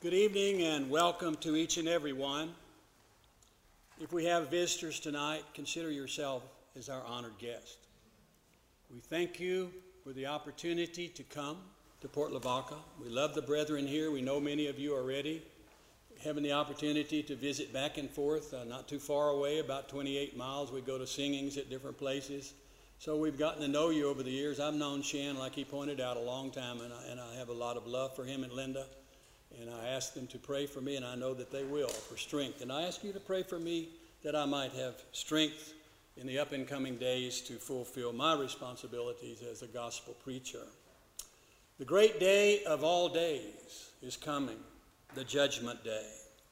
Good evening and welcome to each and every one. If we have visitors tonight, consider yourself as our honored guest. We thank you for the opportunity to come to Port Lavaca. We love the brethren here. We know many of you already. Having the opportunity to visit back and forth, not too far away, about 28 miles. We go to singings at different places. So we've gotten to know you over the years. I've known Shan, like he pointed out, a long time, and I have a lot of love for him and Linda. And I ask them to pray for me, and I know that they will, for strength. And I ask you to pray for me that I might have strength in the up-and-coming days to fulfill my responsibilities as a gospel preacher. The great day of all days is coming, the Judgment Day.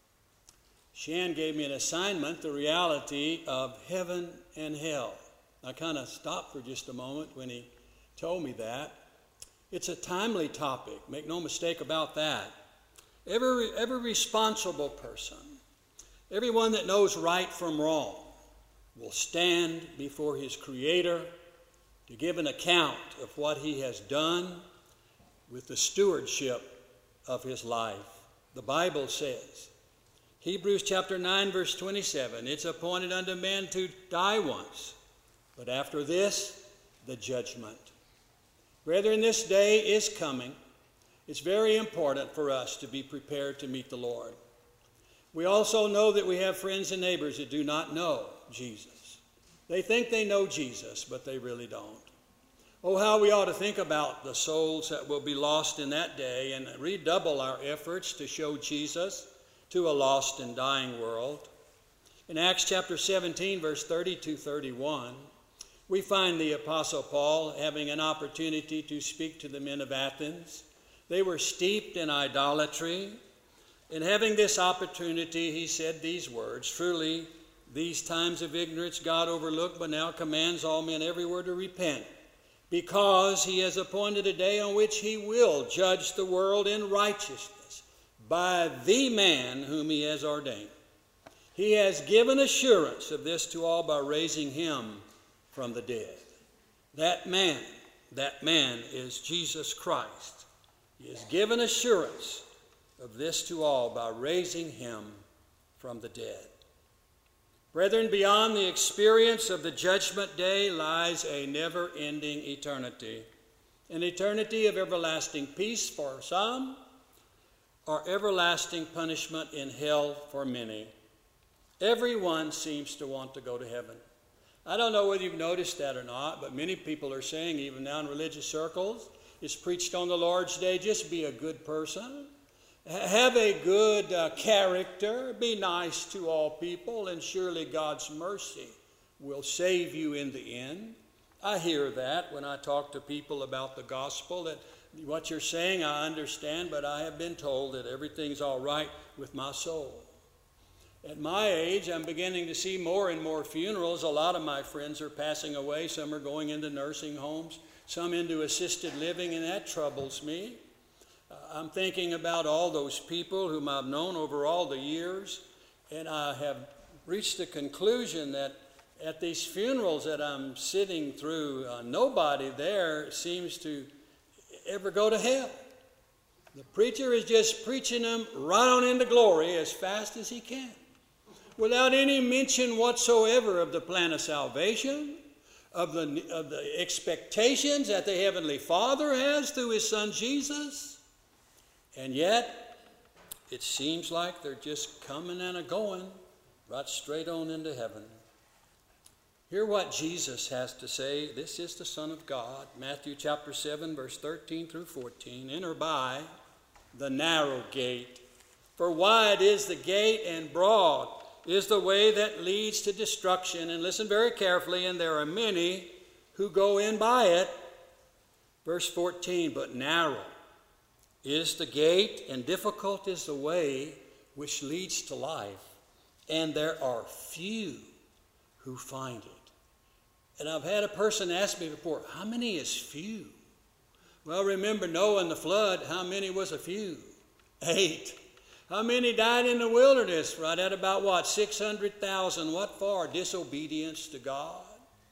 Shan gave me an assignment, the reality of heaven and hell. I kind of stopped for just a moment when he told me that. It's a timely topic, make no mistake about that. Every responsible person, everyone that knows right from wrong, will stand before his Creator to give an account of what he has done with the stewardship of his life. The Bible says, Hebrews chapter 9, verse 27, it's appointed unto men to die once, but after this, the judgment. Brethren, this day is coming. It's very important for us to be prepared to meet the Lord. We also know that we have friends and neighbors that do not know Jesus. They think they know Jesus, but they really don't. Oh, how we ought to think about the souls that will be lost in that day and redouble our efforts to show Jesus to a lost and dying world. In Acts chapter 17, verse 30-31, we find the Apostle Paul having an opportunity to speak to the men of Athens. They were steeped in idolatry. And having this opportunity, he said these words, "Truly, these times of ignorance God overlooked, but now commands all men everywhere to repent, because he has appointed a day on which he will judge the world in righteousness by the man whom he has ordained. He has given assurance of this to all by raising him from the dead." That man is Jesus Christ. He has given assurance of this to all by raising him from the dead. Brethren, beyond the experience of the judgment day lies a never-ending eternity, an eternity of everlasting peace for some, or everlasting punishment in hell for many. Everyone seems to want to go to heaven. I don't know whether you've noticed that or not, but many people are saying, even now in religious circles, it's preached on the Lord's Day, just be a good person. Have a good character. Be nice to all people, and surely God's mercy will save you in the end. I hear that when I talk to people about the gospel, that what you're saying I understand, but I have been told that everything's all right with my soul. At my age, I'm beginning to see more and more funerals. A lot of my friends are passing away. Some are going into nursing homes, some into assisted living, and that troubles me. I'm thinking about all those people whom I've known over all the years, and I have reached the conclusion that at these funerals that I'm sitting through, nobody there seems to ever go to hell. The preacher is just preaching them right on into glory as fast as he can, without any mention whatsoever of the plan of salvation, of the expectations that the Heavenly Father has through His Son Jesus. And yet, it seems like they're just coming and a-going right straight on into heaven. Hear what Jesus has to say. This is the Son of God. Matthew chapter 7, verse 13-14. "Enter by the narrow gate. For wide is the gate and broad is the way that leads to destruction." And listen very carefully, "and there are many who go in by it." Verse 14, "But narrow is the gate, and difficult is the way which leads to life, and there are few who find it." And I've had a person ask me before, how many is few? Well, remember Noah and the flood, how many was a few? 8. How many died in the wilderness? Right at about what? 600,000. What for? Disobedience to God.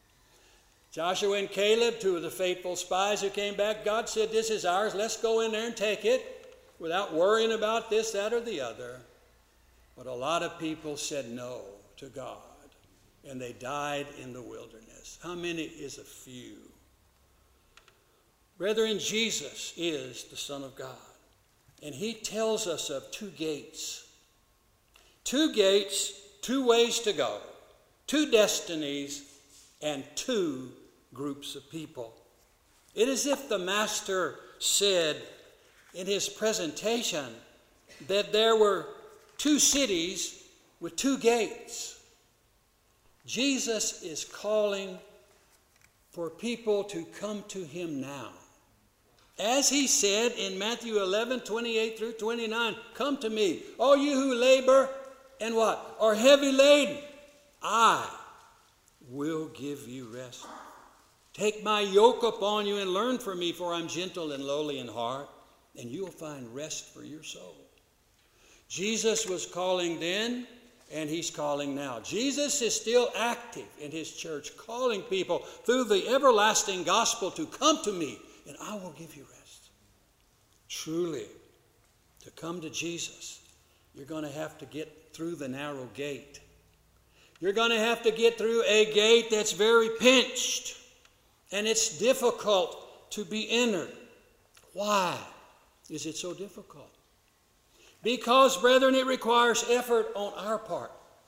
Joshua and Caleb, 2 of the faithful spies who came back, God said, "This is ours. Let's go in there and take it." without worrying about this, that, or the other. But a lot of people said no to God, and they died in the wilderness. How many is a few? Brethren, Jesus is the Son of God, and he tells us of two gates. Two gates, two ways to go, two destinies, and two groups of people. It is as if the Master said in his presentation that there were two cities with two gates. Jesus is calling for people to come to him now. As he said in Matthew 11:28 through 29, come to me, all you who labor and what? Are heavy laden. I will give you rest. Take my yoke upon you and learn from me, for I'm gentle and lowly in heart, and you will find rest for your soul. Jesus was calling then, and he's calling now. Jesus is still active in his church, calling people through the everlasting gospel to come to me, and I will give you rest. Truly, to come to Jesus, you're going to have to get through the narrow gate. You're going to have to get through a gate that's very pinched, and it's difficult to be entered. Why is it so difficult? Because, brethren, it requires effort on our part.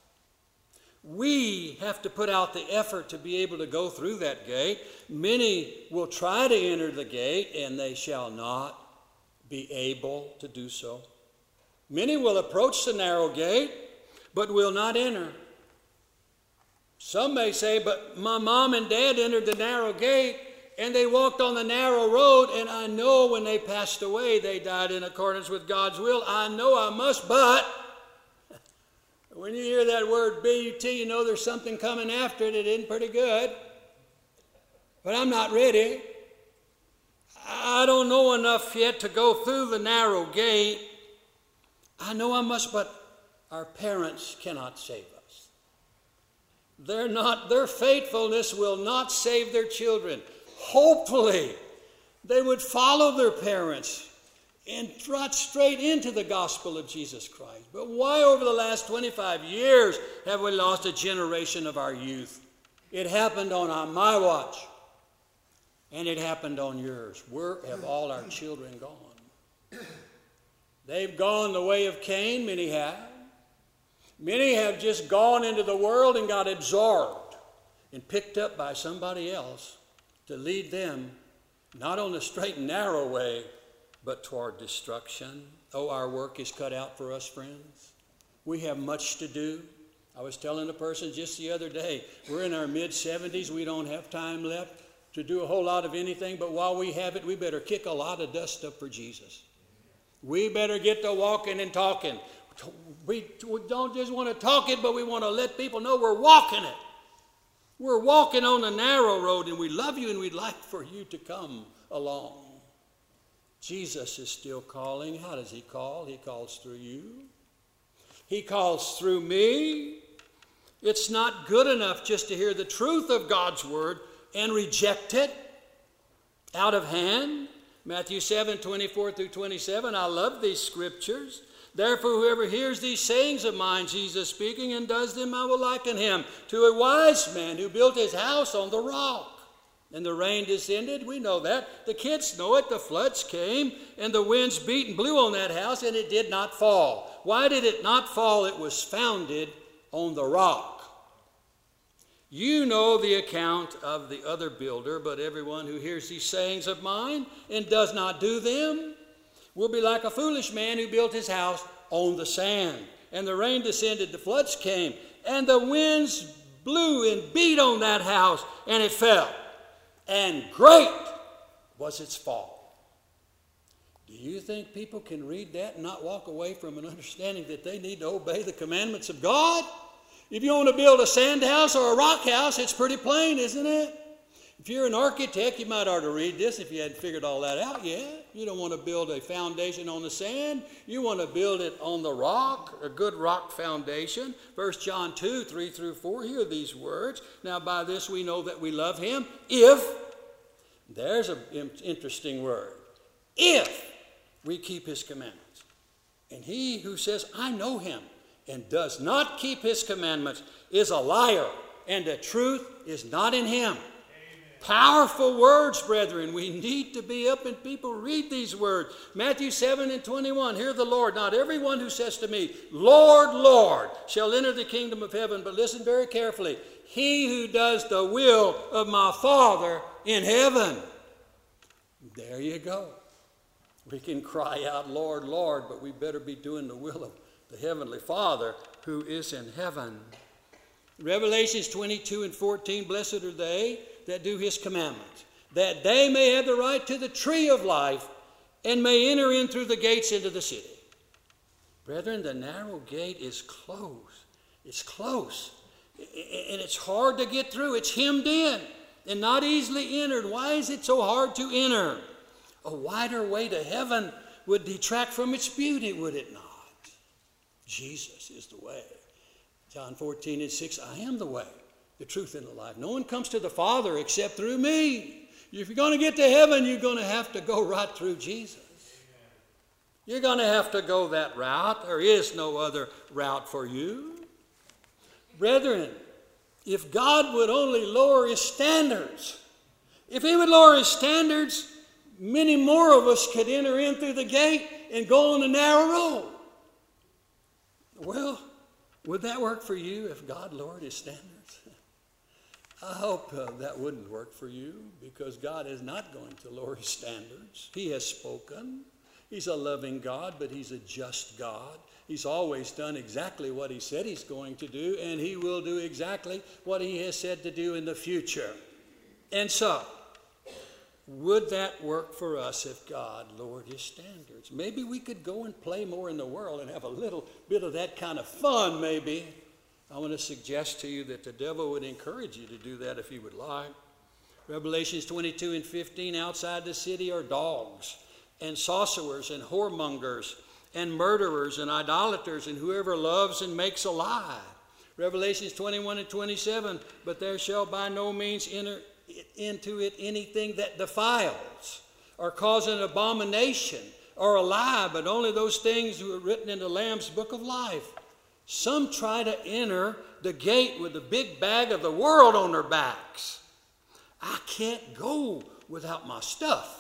We have to put out the effort to be able to go through that gate. Many will try to enter the gate, and they shall not be able to do so. Many will approach the narrow gate, but will not enter. Some may say, but my mom and dad entered the narrow gate, and they walked on the narrow road, and I know when they passed away, they died in accordance with God's will. I know I must, but when you hear that word B-U-T, you know there's something coming after it. It isn't pretty good. But I'm not ready. I don't know enough yet to go through the narrow gate. I know I must, but our parents cannot save us. Their faithfulness will not save their children. Hopefully, they would follow their parents and trot straight into the gospel of Jesus Christ. But why over the last 25 years have we lost a generation of our youth? It happened on my watch, and it happened on yours. Where have all our children gone? They've gone the way of Cain, many have. Many have just gone into the world and got absorbed and picked up by somebody else to lead them not on the straight and narrow way, but toward destruction. Oh, our work is cut out for us, friends. We have much to do. I was telling a person just the other day, we're in our mid-70s. We don't have time left to do a whole lot of anything, but while we have it, we better kick a lot of dust up for Jesus. We better get to walking and talking. We don't just want to talk it, but we want to let people know we're walking it. We're walking on the narrow road, and we love you, and we'd like for you to come along. Jesus is still calling. How does he call? He calls through you. He calls through me. It's not good enough just to hear the truth of God's word and reject it out of hand. Matthew 7:24 through 27. I love these scriptures. Therefore, whoever hears these sayings of mine, Jesus speaking, and does them, I will liken him to a wise man who built his house on the rock. And the rain descended. We know that. The kids know it. The floods came, and the winds beat and blew on that house, and it did not fall. Why did it not fall? It was founded on the rock. You know the account of the other builder, but everyone who hears these sayings of mine and does not do them will be like a foolish man who built his house on the sand. And the rain descended, the floods came, and the winds blew and beat on that house, and it fell. And great was its fall. Do you think people can read that and not walk away from an understanding that they need to obey the commandments of God? If you want to build a sand house or a rock house, it's pretty plain, isn't it? If you're an architect, you might ought to read this if you hadn't figured all that out yet. You don't want to build a foundation on the sand. You want to build it on the rock, a good rock foundation. 1 John 2, 3 through 4, hear these words. Now by this we know that we love him if, there's an interesting word, if we keep his commandments. And he who says, I know him, and does not keep his commandments is a liar, and the truth is not in him. Amen. Powerful words, brethren. We need to be up and people read these words. Matthew 7:21, hear the Lord. Not everyone who says to me, Lord, Lord, shall enter the kingdom of heaven. But listen very carefully. He who does the will of my Father in heaven. There you go. We can cry out, Lord, Lord, but we better be doing the will of the Heavenly Father who is in heaven. Revelations 22:14, blessed are they that do his commandments, that they may have the right to the tree of life and may enter in through the gates into the city. Brethren, the narrow gate is close. It's close. And it's hard to get through. It's hemmed in and not easily entered. Why is it so hard to enter? A wider way to heaven would detract from its beauty, would it not? Jesus is the way. John 14:6, I am the way, the truth, and the life. No one comes to the Father except through me. If you're going to get to heaven, you're going to have to go right through Jesus. You're going to have to go that route. There is no other route for you. Brethren, if God would only lower his standards, if he would lower his standards, many more of us could enter in through the gate and go on the narrow road. Well, would that work for you if God lowered his standards? I hope that wouldn't work for you, because God is not going to lower his standards. He has spoken. He's a loving God, but he's a just God. He's always done exactly what he said he's going to do, and he will do exactly what he has said to do in the future. And so, would that work for us if God lowered his standards? Maybe we could go and play more in the world and have a little bit of that kind of fun, maybe. I want to suggest to you that the devil would encourage you to do that if he would like. Revelations 22:15, outside the city are dogs and sorcerers and whoremongers and murderers and idolaters and whoever loves and makes a lie. Revelations 21:27, but there shall by no means enter into it anything that defiles or causes an abomination or a lie, but only those things who are written in the Lamb's book of life. Some try to enter the gate with a big bag of the world on their backs. I can't go without my stuff.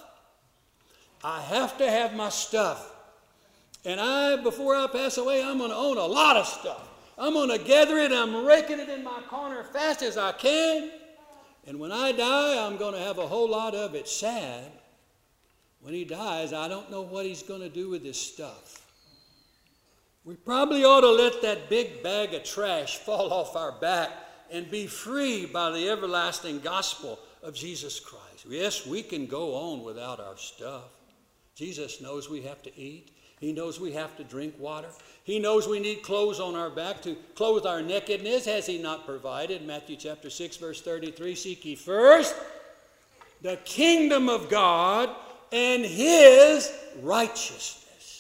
I have to have my stuff. And before I pass away, I'm going to own a lot of stuff. I'm going to gather it, I'm raking it in my corner as fast as I can. And when I die, I'm going to have a whole lot of it. Sad. When he dies, I don't know what he's going to do with his stuff. We probably ought to let that big bag of trash fall off our back and be free by the everlasting gospel of Jesus Christ. Yes, we can go on without our stuff. Jesus knows we have to eat. He knows we have to drink water. He knows we need clothes on our back to clothe our nakedness. Has he not provided? Matthew chapter 6, verse 33, seek ye first the kingdom of God and his righteousness.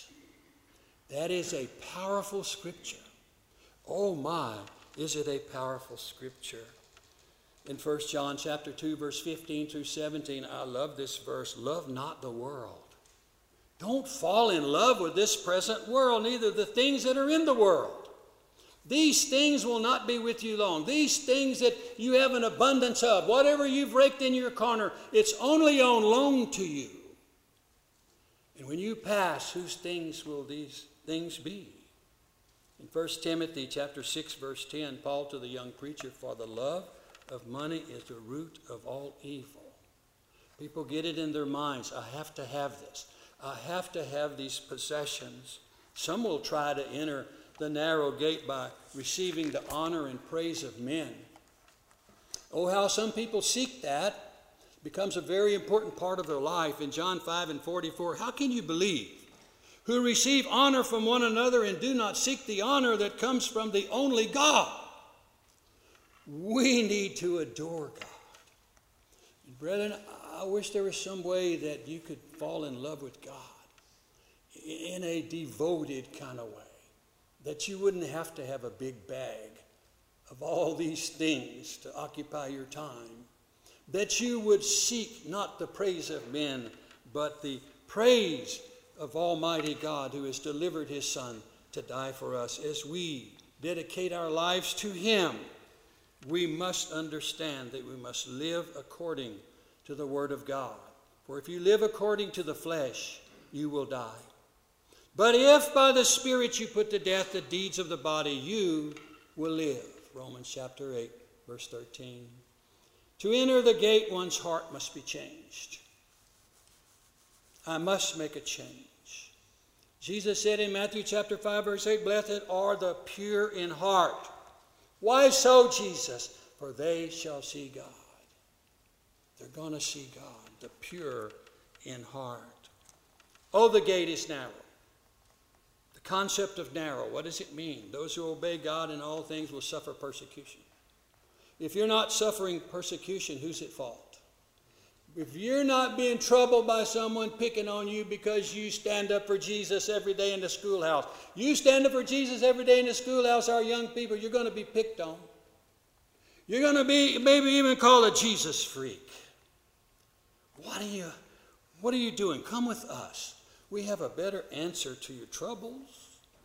That is a powerful scripture. Oh my, is it a powerful scripture. In 1 John chapter 2, verse 15 through 17, I love this verse. Love not the world. Don't fall in love with this present world, neither the things that are in the world. These things will not be with you long. These things that you have an abundance of, whatever you've raked in your corner, it's only on loan to you. And when you pass, whose things will these things be? In 1 Timothy chapter 6, verse 10, Paul to the young preacher, for the love of money is the root of all evil. People get it in their minds, I have to have this. I have to have these possessions. Some will try to enter the narrow gate by receiving the honor and praise of men. Oh, how some people seek that. It becomes a very important part of their life. In John 5:44, how can you believe? Who receive honor from one another and do not seek the honor that comes from the only God. We need to adore God. And brethren, I wish there was some way that you could fall in love with God in a devoted kind of way, that you wouldn't have to have a big bag of all these things to occupy your time, that you would seek not the praise of men, but the praise of Almighty God who has delivered his Son to die for us. As we dedicate our lives to him, we must understand that we must live according to the Word of God. For if you live according to the flesh, you will die. But if by the Spirit you put to death the deeds of the body, you will live. Romans chapter 8, verse 13. To enter the gate, one's heart must be changed. I must make a change. Jesus said in Matthew chapter 5, verse 8, blessed are the pure in heart. Why so, Jesus? For they shall see God. They're going to see God, the pure in heart. Oh, the gate is narrow. The concept of narrow, what does it mean? Those who obey God in all things will suffer persecution. If you're not suffering persecution, who's at fault? If you're not being troubled by someone picking on you because you stand up for Jesus every day in the schoolhouse. You stand up for Jesus every day in the schoolhouse, our young people, you're going to be picked on. You're going to be maybe even called a Jesus freak. What are you doing? Come with us. We have a better answer to your troubles.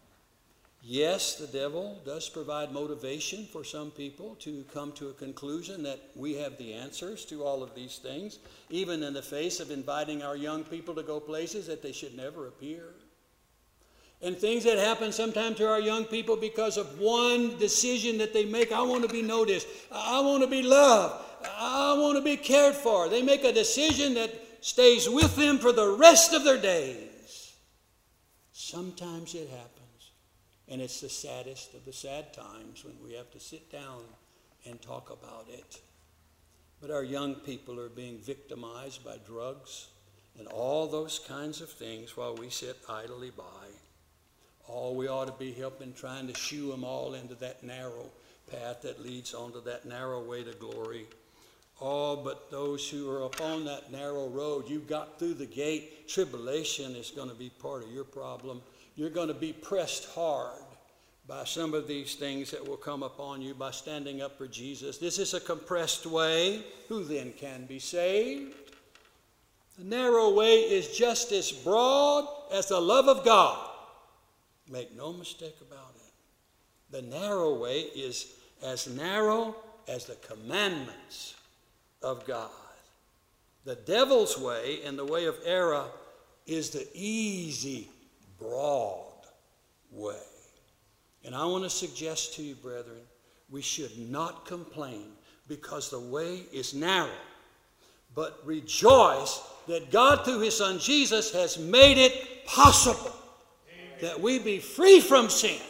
Yes, the devil does provide motivation for some people to come to a conclusion that we have the answers to all of these things, even in the face of inviting our young people to go places that they should never appear. And things that happen sometimes to our young people because of one decision that they make. I want to be noticed. I want to be loved. I want to be cared for. They make a decision that stays with them for the rest of their days. Sometimes it happens. And it's the saddest of the sad times when we have to sit down and talk about it. But our young people are being victimized by drugs and all those kinds of things while we sit idly by. Oh, we ought to be helping, trying to shoo them all into that narrow path that leads onto that narrow way to glory. Oh, but those who are upon that narrow road, you got through the gate. Tribulation is going to be part of your problem. You're going to be pressed hard by some of these things that will come upon you by standing up for Jesus. This is a compressed way. Who then can be saved? The narrow way is just as broad as the love of God. Make no mistake about it. The narrow way is as narrow as the commandments of God. The devil's way and the way of error is the easy, broad way. And I want to suggest to you, brethren, we should not complain because the way is narrow, but rejoice that God through his Son Jesus has made it possible that we be free from sin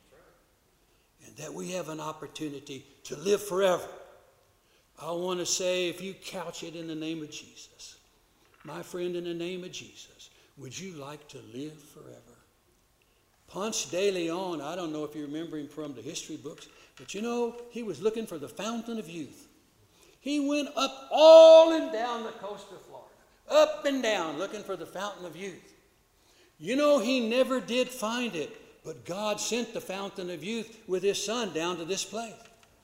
and that we have an opportunity to live forever. I want to say, if you couch it in the name of Jesus, my friend, in the name of Jesus, would you like to live forever? Ponce de Leon, I don't know if you remember him from the history books, but you know, he was looking for the fountain of youth. He went up all and down the coast of Florida, up and down, looking for the fountain of youth. You know, he never did find it, but God sent the fountain of youth with his Son down to this place.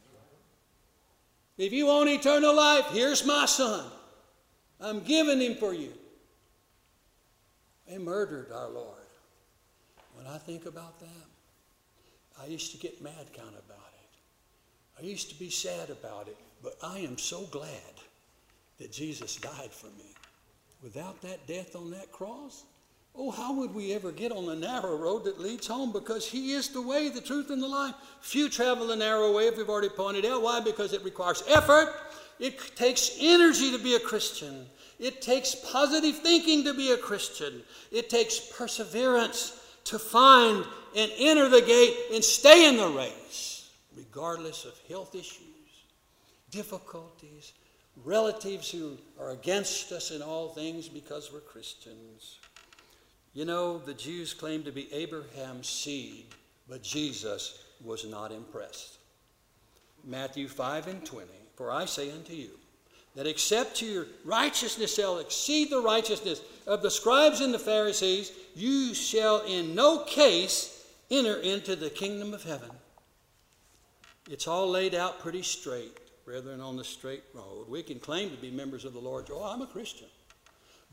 If you want eternal life, here's my Son. I'm giving him for you. They murdered our Lord. When I think about that, I used to get mad kind of about it. I used to be sad about it, but I am so glad that Jesus died for me. Without that death on that cross, oh, how would we ever get on the narrow road that leads home? Because he is the way, the truth, and the life. Few travel the narrow way, if we've already pointed out. Why? Because it requires effort. It takes energy to be a Christian. It takes positive thinking to be a Christian. It takes perseverance to find and enter the gate and stay in the race, regardless of health issues, difficulties, relatives who are against us in all things because we're Christians. You know, the Jews claimed to be Abraham's seed, but Jesus was not impressed. Matthew 5:20, for I say unto you, that except your righteousness shall exceed the righteousness of the scribes and the Pharisees, you shall in no case enter into the kingdom of heaven. It's all laid out pretty straight, brethren, on the straight road. We can claim to be members of the Lord. Oh, I'm a Christian.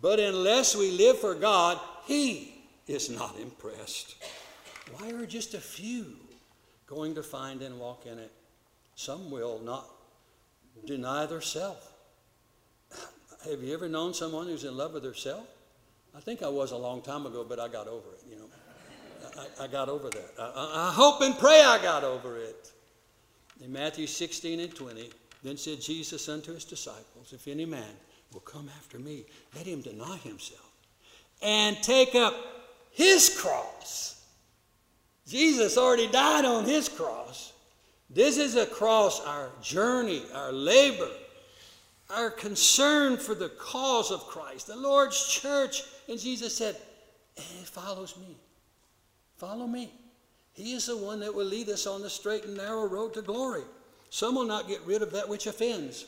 But unless we live for God, He is not impressed. Why are just a few going to find and walk in it? Some will not deny their self. Have you ever known someone who's in love with herself? I think I was a long time ago, but I got over it, you know. I got over that. I hope and pray I got over it. In Matthew 16 and 20, then said Jesus unto his disciples, if any man will come after me, let him deny himself and take up his cross. Jesus already died on his cross. This is a cross, our journey, our labor, our concern for the cause of Christ, the Lord's church. And Jesus said, and it follows me. Follow me. He is the one that will lead us on the straight and narrow road to glory. Some will not get rid of that which offends.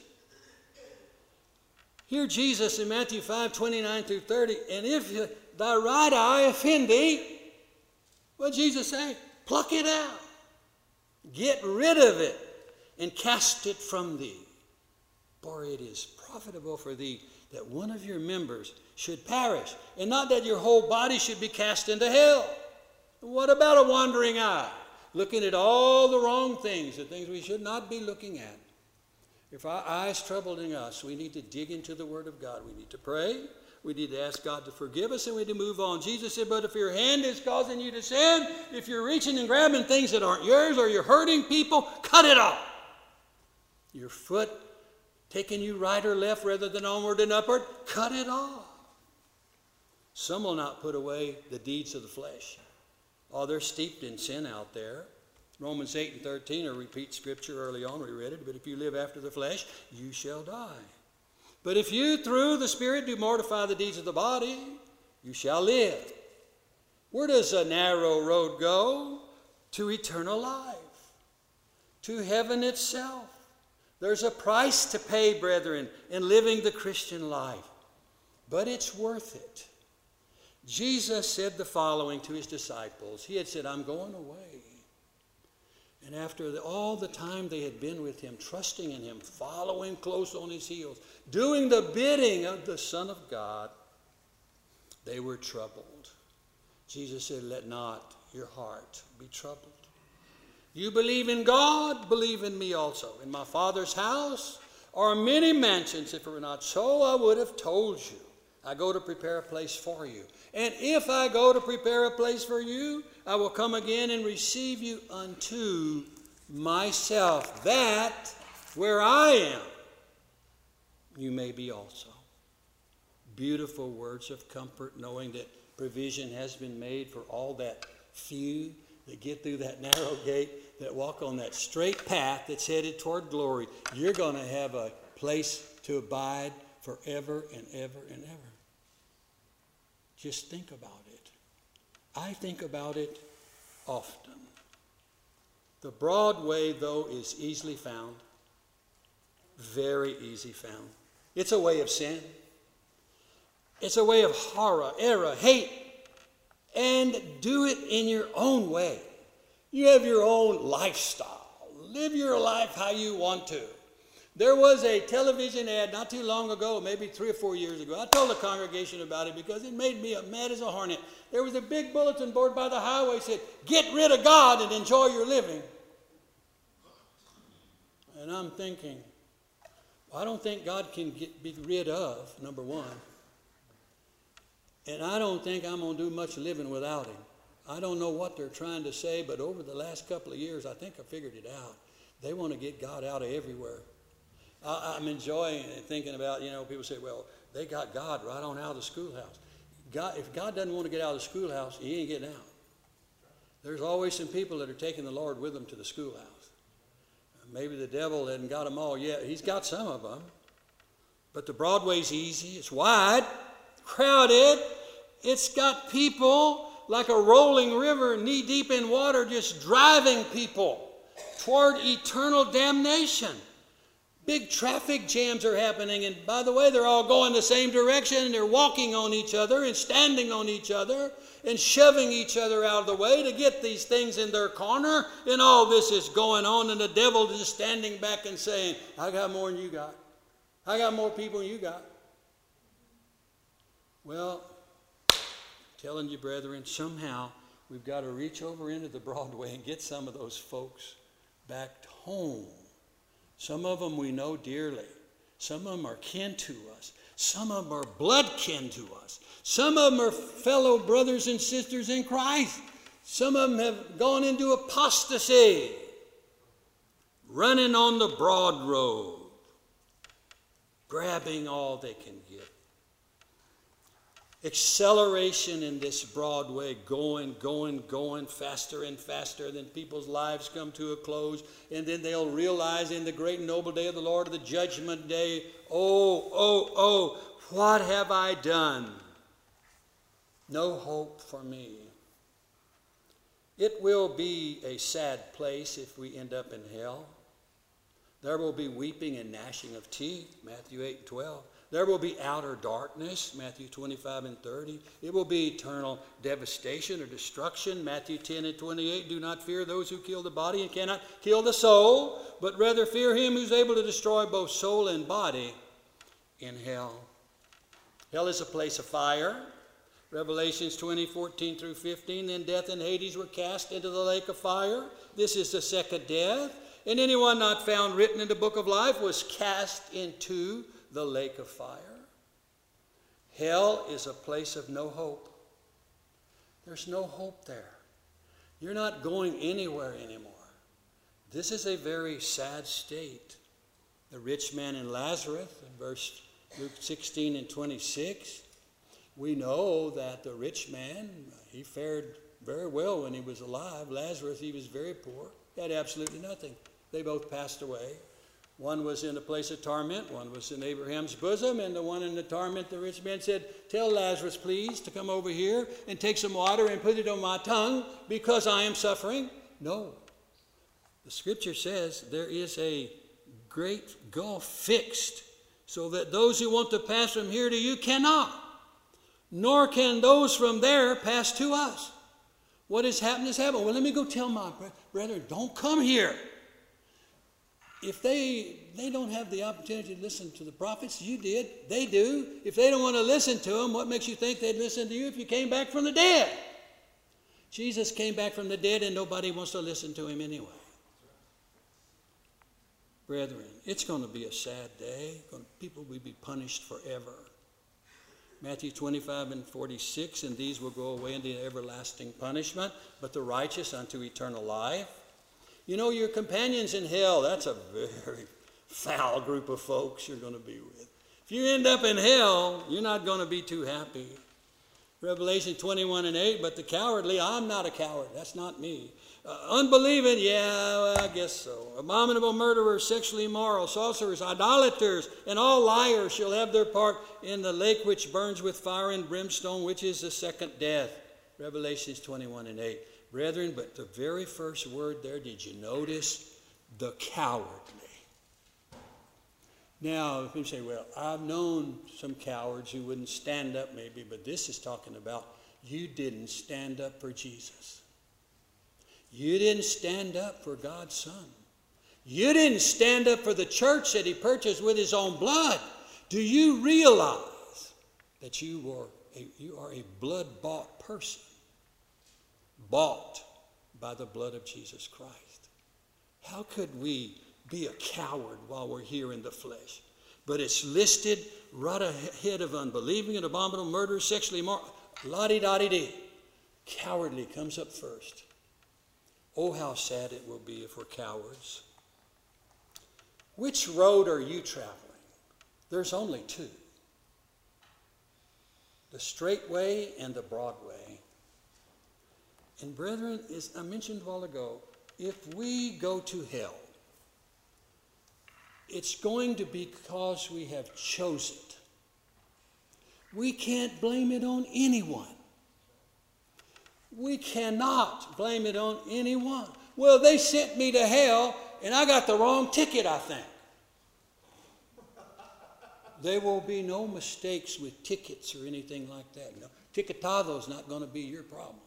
Here Jesus in Matthew 5, 29 through 30, and if thy right eye offend thee, what did Jesus say? Pluck it out. Get rid of it and cast it from thee. For it is profitable for thee that one of your members should perish, and not that your whole body should be cast into hell. What about a wandering eye? Looking at all the wrong things, the things we should not be looking at. If our eyes troubling us, we need to dig into the Word of God. We need to pray. We need to ask God to forgive us, and we need to move on. Jesus said, but if your hand is causing you to sin, if you're reaching and grabbing things that aren't yours, or you're hurting people, cut it off. Your foot taking you right or left rather than onward and upward, cut it off. Some will not put away the deeds of the flesh. Oh, they're steeped in sin out there. Romans 8 and 13 are repeat scripture early on. We read it. But if you live after the flesh, you shall die. But if you through the Spirit do mortify the deeds of the body, you shall live. Where does a narrow road go? To eternal life. To heaven itself. There's a price to pay, brethren, in living the Christian life. But it's worth it. Jesus said the following to his disciples. He had said, I'm going away. And after all the time they had been with him, trusting in him, following close on his heels, doing the bidding of the Son of God, they were troubled. Jesus said, let not your heart be troubled. You believe in God, believe in me also. In my Father's house are many mansions. If it were not so, I would have told you. I go to prepare a place for you. And if I go to prepare a place for you, I will come again and receive you unto myself, that where I am, you may be also. Beautiful words of comfort, knowing that provision has been made for all that few that get through that narrow gate, that walk on that straight path that's headed toward glory. You're going to have a place to abide forever and ever and ever. Just think about it. I think about it often. The broad way, though, is easily found. Very easy found. It's a way of sin. It's a way of horror, error, hate. And do it in your own way. You have your own lifestyle. Live your life how you want to. There was a television ad not too long ago, maybe 3 or 4 years ago. I told the congregation about it because it made me mad as a hornet. There was a big bulletin board by the highway that said, get rid of God and enjoy your living. And I'm thinking, I don't think God can be rid of, number one. And I don't think I'm going to do much living without him. I don't know what they're trying to say, but over the last couple of years, I think I figured it out. They want to get God out of everywhere. I'm enjoying thinking about, people say, well, they got God right on out of the schoolhouse. If God doesn't want to get out of the schoolhouse, he ain't getting out. There's always some people that are taking the Lord with them to the schoolhouse. Maybe the devil hasn't got them all yet. He's got some of them. But the Broadway's easy. It's wide, crowded. It's got people like a rolling river knee-deep in water just driving people toward eternal damnation. Big traffic jams are happening, and by the way, they're all going the same direction, and they're walking on each other and standing on each other and shoving each other out of the way to get these things in their corner, and all this is going on, and the devil is just standing back and saying, I got more than you got. I got more people than you got. Well, telling you, brethren, somehow we've got to reach over into the Broadway and get some of those folks back home. Some of them we know dearly. Some of them are kin to us. Some of them are blood kin to us. Some of them are fellow brothers and sisters in Christ. Some of them have gone into apostasy, running on the broad road, grabbing all they can get. Acceleration in this Broadway, going faster and faster. Then people's lives come to a close, and then they'll realize in the great and noble day of the Lord, the judgment day, oh, what have I done? No hope for me. It will be a sad place if we end up in hell. There will be weeping and gnashing of teeth, Matthew 8:12. There will be outer darkness, Matthew 25 and 30. It will be eternal devastation or destruction, Matthew 10 and 28. Do not fear those who kill the body and cannot kill the soul, but rather fear him who's able to destroy both soul and body in hell. Hell is a place of fire. Revelations 20:14 through 15. Then death and Hades were cast into the lake of fire. This is the second death. And anyone not found written in the book of life was cast into the lake of fire. Hell is a place of no hope. There's no hope there. You're not going anywhere anymore. This is a very sad state. The rich man and Lazarus, in verse Luke 16 and 26, we know that the rich man, he fared very well when he was alive. Lazarus, he was very poor. He had absolutely nothing. They both passed away. One was in a place of torment. One was in Abraham's bosom. And the one in the torment, the rich man said, tell Lazarus, please, to come over here and take some water and put it on my tongue because I am suffering. No. The scripture says there is a great gulf fixed so that those who want to pass from here to you cannot, nor can those from there pass to us. What has happened has happened. Well, let me go tell my brethren, don't come here. If they don't have the opportunity to listen to the prophets, you did. They do. If they don't want to listen to them, what makes you think they'd listen to you if you came back from the dead? Jesus came back from the dead and nobody wants to listen to him anyway. Brethren, it's going to be a sad day. People will be punished forever. Matthew 25 and 46, and these will go away into everlasting punishment, but the righteous unto eternal life. You know, your companions in hell, that's a very foul group of folks you're going to be with. If you end up in hell, you're not going to be too happy. Revelation 21 and 8, but the cowardly, I'm not a coward. That's not me. Unbelieving, yeah, well, I guess so. Abominable murderers, sexually immoral, sorcerers, idolaters, and all liars shall have their part in the lake which burns with fire and brimstone, which is the second death. Revelations 21 and 8. Brethren, but the very first word there, did you notice? The cowardly. Now, if you say, well, I've known some cowards who wouldn't stand up maybe, but this is talking about you didn't stand up for Jesus. You didn't stand up for God's Son. You didn't stand up for the church that he purchased with his own blood. Do you realize that you are a blood-bought person? Bought by the blood of Jesus Christ. How could we be a coward while we're here in the flesh? But it's listed right ahead of unbelieving and abominable murder, sexually immoral, la-di-da-di-dee. Cowardly comes up first. Oh, how sad it will be if we're cowards. Which road are you traveling? There's only two. The straight way and the broad way. And brethren, as I mentioned a while ago, if we go to hell, it's going to be because we have chosen it. We can't blame it on anyone. We cannot blame it on anyone. Well, they sent me to hell and I got the wrong ticket, I think. There will be no mistakes with tickets or anything like that. No, ticketado's not going to be your problem.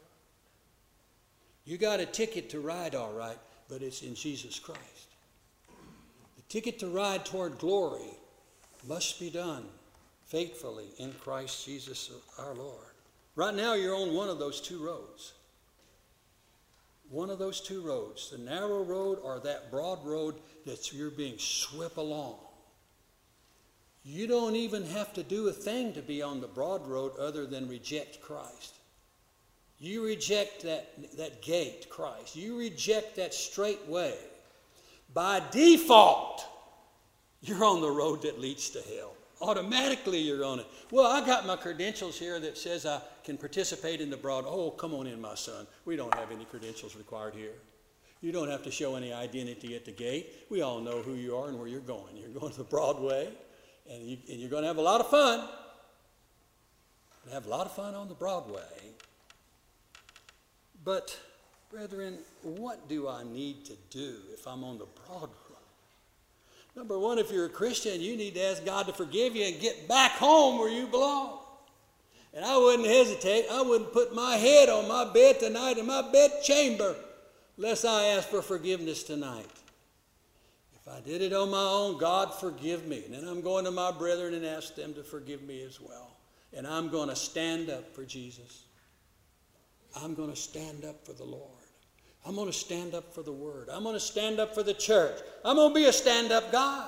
You got a ticket to ride, all right, but it's in Jesus Christ. The ticket to ride toward glory must be done faithfully in Christ Jesus our Lord. Right now you're on one of those two roads. One of those two roads, the narrow road or that broad road that you're being swept along. You don't even have to do a thing to be on the broad road other than reject Christ. You reject that gate, Christ. You reject that straight way. By default, you're on the road that leads to hell. Automatically you're on it. Well, I got my credentials here that says I can participate in the broad. Oh, come on in, my son. We don't have any credentials required here. You don't have to show any identity at the gate. We all know who you are and where you're going. You're going to the Broadway, and you're going to have a lot of fun. Have a lot of fun on the Broadway. But, brethren, what do I need to do if I'm on the broad road? Number one, if you're a Christian, you need to ask God to forgive you and get back home where you belong. And I wouldn't hesitate. I wouldn't put my head on my bed tonight in my bed chamber lest I ask for forgiveness tonight. If I did it on my own, God forgive me. And then I'm going to my brethren and ask them to forgive me as well. And I'm going to stand up for Jesus. I'm going to stand up for the Lord. I'm going to stand up for the Word. I'm going to stand up for the church. I'm going to be a stand-up guy.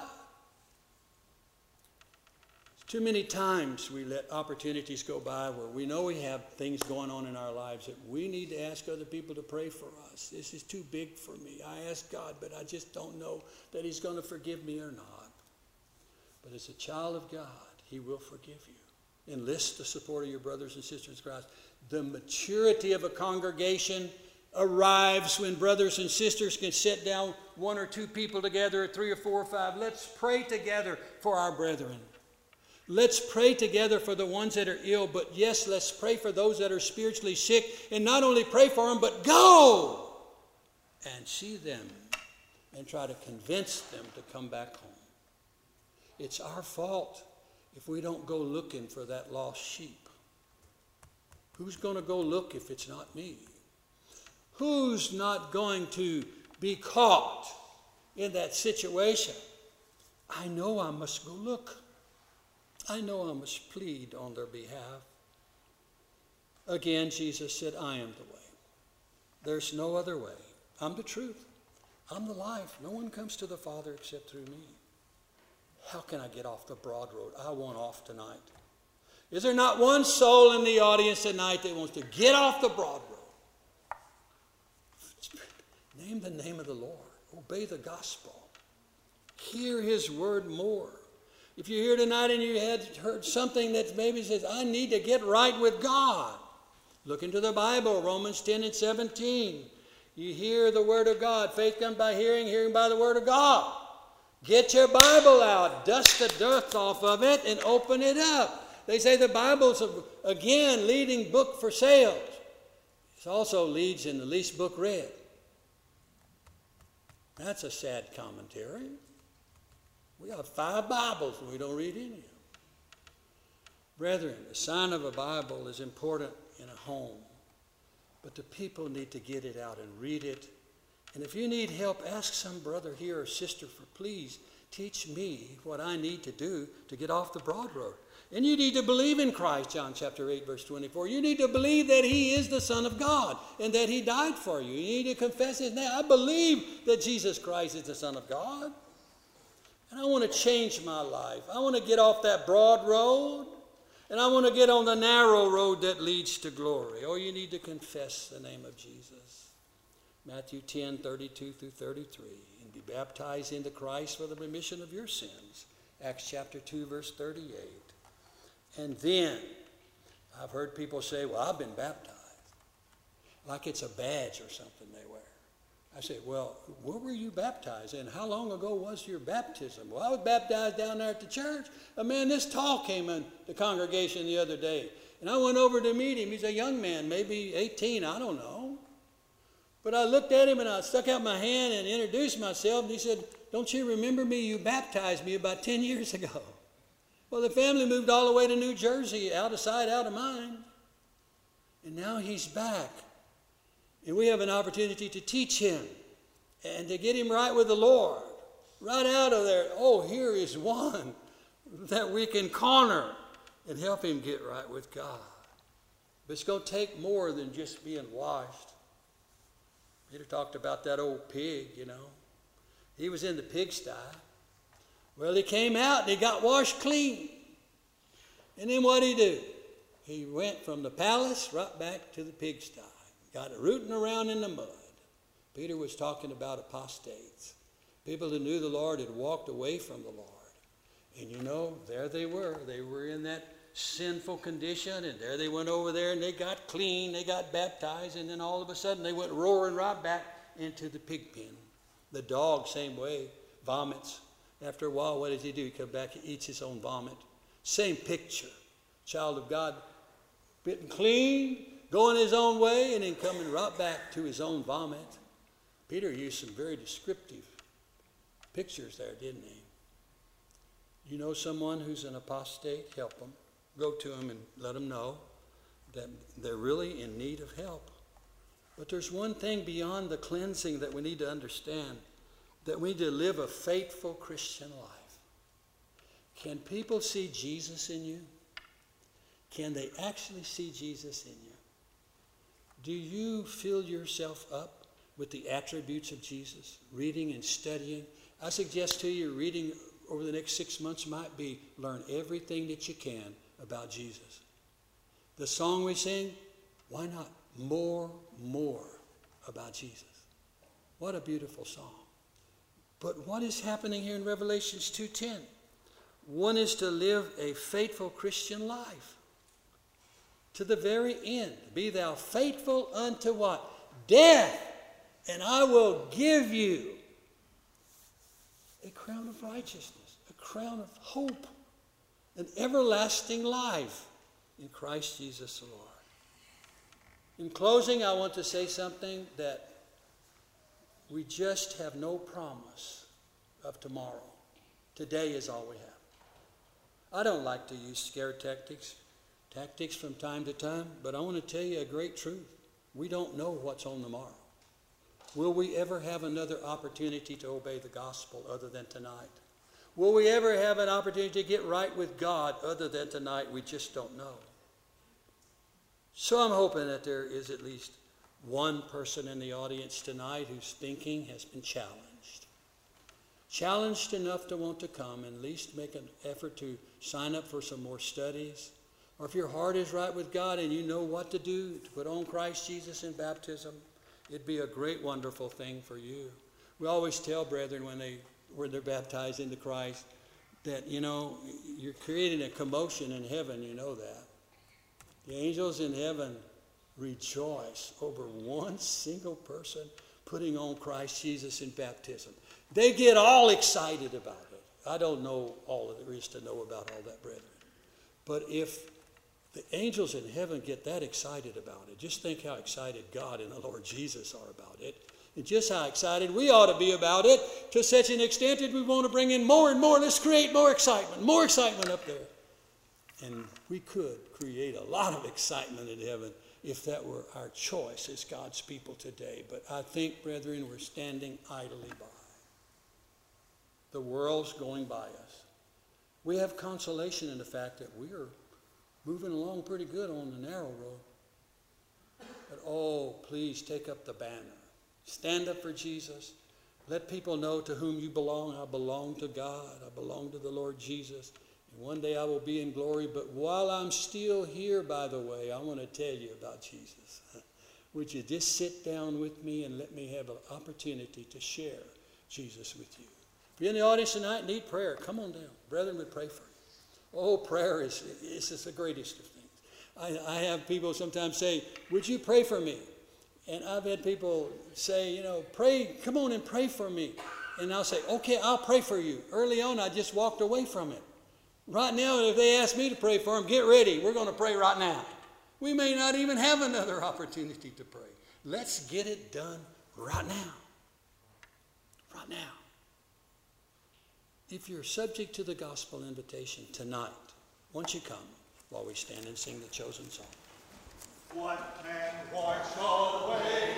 Too many times we let opportunities go by where we know we have things going on in our lives that we need to ask other people to pray for us. This is too big for me. I ask God, but I just don't know that He's going to forgive me or not. But as a child of God, He will forgive you. Enlist the support of your brothers and sisters in Christ. The maturity of a congregation arrives when brothers and sisters can sit down, one or two people together, or three or four or five. Let's pray together for our brethren. Let's pray together for the ones that are ill, but yes, let's pray for those that are spiritually sick, and not only pray for them, but go and see them and try to convince them to come back home. It's our fault if we don't go looking for that lost sheep. Who's going to go look if it's not me? Who's not going to be caught in that situation? I know I must go look. I know I must plead on their behalf. Again, Jesus said, I am the way. There's no other way. I'm the truth. I'm the life. No one comes to the Father except through me. How can I get off the broad road? I want off tonight. Is there not one soul in the audience tonight that wants to get off the broad road? Name the name of the Lord. Obey the gospel. Hear His word more. If you're here tonight and you had heard something that maybe says, I need to get right with God, look into the Bible, Romans 10 and 17. You hear the word of God. Faith comes by hearing, hearing by the word of God. Get your Bible out. Dust the dust off of it and open it up. They say the Bible's, again, leading book for sales. It also leads in the least book read. That's a sad commentary. We have 5 Bibles and we don't read any of them. Brethren, the sign of a Bible is important in a home. But the people need to get it out and read it. And if you need help, ask some brother here or sister for please teach me what I need to do to get off the broad road. And you need to believe in Christ, John chapter 8, verse 24. You need to believe that He is the Son of God and that He died for you. You need to confess His name. I believe that Jesus Christ is the Son of God. And I want to change my life. I want to get off that broad road. And I want to get on the narrow road that leads to glory. Oh, you need to confess the name of Jesus. Matthew 10, 32 through 33. And be baptized into Christ for the remission of your sins. Acts chapter 2, verse 38. And then, I've heard people say, well, I've been baptized. Like it's a badge or something they wear. I say, well, where were you baptized? And how long ago was your baptism? Well, I was baptized down there at the church. A man this tall came in the congregation the other day. And I went over to meet him. He's a young man, maybe 18, I don't know. But I looked at him and I stuck out my hand and introduced myself. And he said, don't you remember me? You baptized me about 10 years ago. Well, the family moved all the way to New Jersey, out of sight, out of mind. And now he's back. And we have an opportunity to teach him and to get him right with the Lord. Right out of there, oh, here is one that we can corner and help him get right with God. But it's going to take more than just being washed. Peter talked about that old pig, you know. He was in the pigsty. Well, he came out and he got washed clean. And then what did he do? He went from the palace right back to the pigsty. Got it rooting around in the mud. Peter was talking about apostates. People who knew the Lord had walked away from the Lord. And you know, there they were. They were in that sinful condition, and there they went over there, and they got clean, they got baptized, and then all of a sudden they went roaring right back into the pig pen. The dog, same way, vomits. After a while, what does he do? He comes back, he eats his own vomit. Same picture. Child of God, getting clean, going his own way, and then coming right back to his own vomit. Peter used some very descriptive pictures there, didn't he? You know someone who's an apostate? Help them. Go to them and let them know that they're really in need of help. But there's one thing beyond the cleansing that we need to understand, that we need to live a faithful Christian life. Can people see Jesus in you? Can they actually see Jesus in you? Do you fill yourself up with the attributes of Jesus, reading and studying? I suggest to you, reading over the next 6 months might be learn everything that you can about Jesus. The song we sing, why not more about Jesus? What a beautiful song. But what is happening here in Revelation 2:10? One is to live a faithful Christian life to the very end. Be thou faithful unto what? Death. And I will give you a crown of righteousness, a crown of hope, an everlasting life in Christ Jesus the Lord. In closing, I want to say something that we just have no promise of tomorrow. Today is all we have. I don't like to use scare tactics from time to time, but I want to tell you a great truth. We don't know what's on the morrow. Will we ever have another opportunity to obey the gospel other than tonight? Will we ever have an opportunity to get right with God other than tonight? We just don't know. So I'm hoping that there is at least one person in the audience tonight whose thinking has been challenged. Challenged enough to want to come and at least make an effort to sign up for some more studies. Or if your heart is right with God and you know what to do to put on Christ Jesus in baptism, it'd be a great, wonderful thing for you. We always tell brethren when they're baptized into Christ that, you know, you're creating a commotion in heaven, you know that. The angels in heaven rejoice over one single person putting on Christ Jesus in baptism. They get all excited about it. I don't know all that there is to know about all that, brethren. But if the angels in heaven get that excited about it, just think how excited God and the Lord Jesus are about it. And just how excited we ought to be about it, to such an extent that we want to bring in more and more. Let's create more excitement up there. And we could create a lot of excitement in heaven if that were our choice as God's people today. But I think, brethren, we're standing idly by. The world's going by us. We have consolation in the fact that we are moving along pretty good on the narrow road. But oh, please take up the banner. Stand up for Jesus. Let people know to whom you belong. I belong to God. I belong to the Lord Jesus. And one day I will be in glory. But while I'm still here, by the way, I want to tell you about Jesus. Would you just sit down with me and let me have an opportunity to share Jesus with you? If you're in the audience tonight and need prayer, come on down. Brethren would pray for you. Oh, prayer is just the greatest of things. I have people sometimes say, would you pray for me? And I've had people say, you know, pray, come on and pray for me. And I'll say, okay, I'll pray for you. Early on, I just walked away from it. Right now, if they ask me to pray for them, get ready. We're going to pray right now. We may not even have another opportunity to pray. Let's get it done right now. Right now. If you're subject to the gospel invitation tonight, won't you come while we stand and sing the chosen song? What can wash away